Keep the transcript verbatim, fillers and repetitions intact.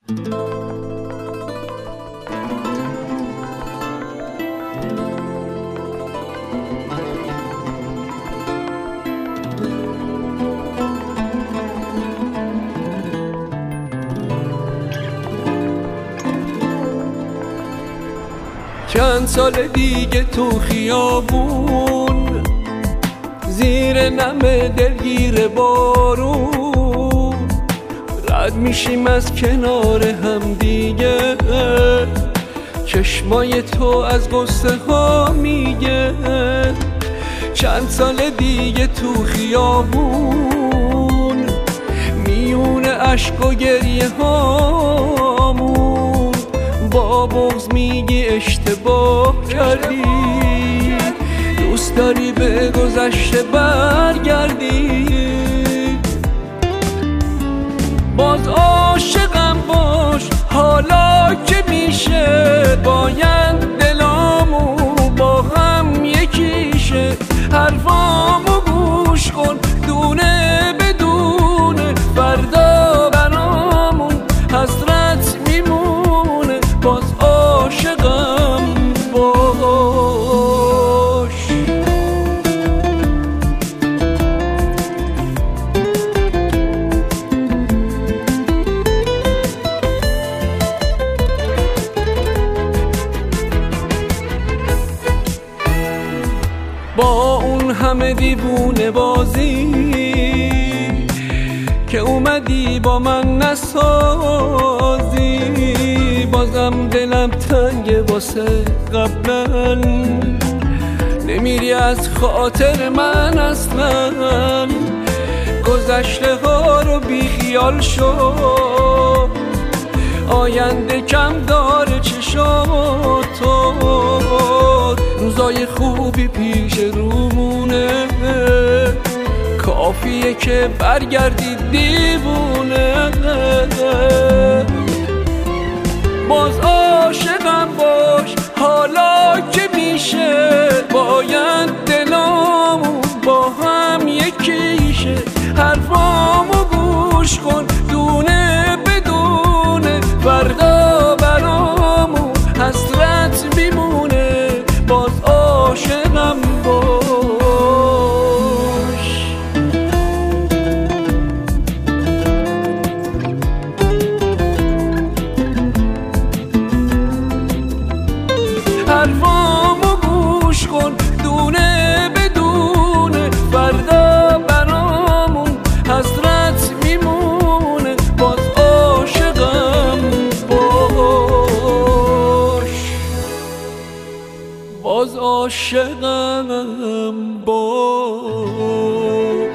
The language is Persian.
چند سال دیگه تو خیابون زیر نم دلگیر بارون رد میشیم از کنار هم دیگه، چشمای تو از غصه ها میگه. چند سال دیگه تو خیابون میونه عشق و گریه هامون با بغض میگی اشتباه کردی، دوست داری به گذشته برگردی. باز عاشقم باش حالا که میشه، باید دلامون با هم یکیشه. حرفامو گوش کن دونه بدونه، فردا برامون حسرت میمونه. باز عاشقم باش. با اون همه دیوونه بازی که اومدی با من نسازی، بازم دلم تنگه واسه قبلا، نمیری از خاطر من اصلا. گذشته ها رو بی خیال شو، آینده کم داره چشاتو. روزای خوبی پیش رومونه، کافیه که برگردی دیوونه. باز عاشقم باش حالا که میشه، باید دلامون با هم یکیشه. حرفامو گوش کن دونه بدونه، فردا برامون حسرت میمونه. باز عاشقم باش. حرفامو گوش کن دونه بدونه، فردا برامون حسرت میمونه. باز عاشقم باش. باز عاشقم باش.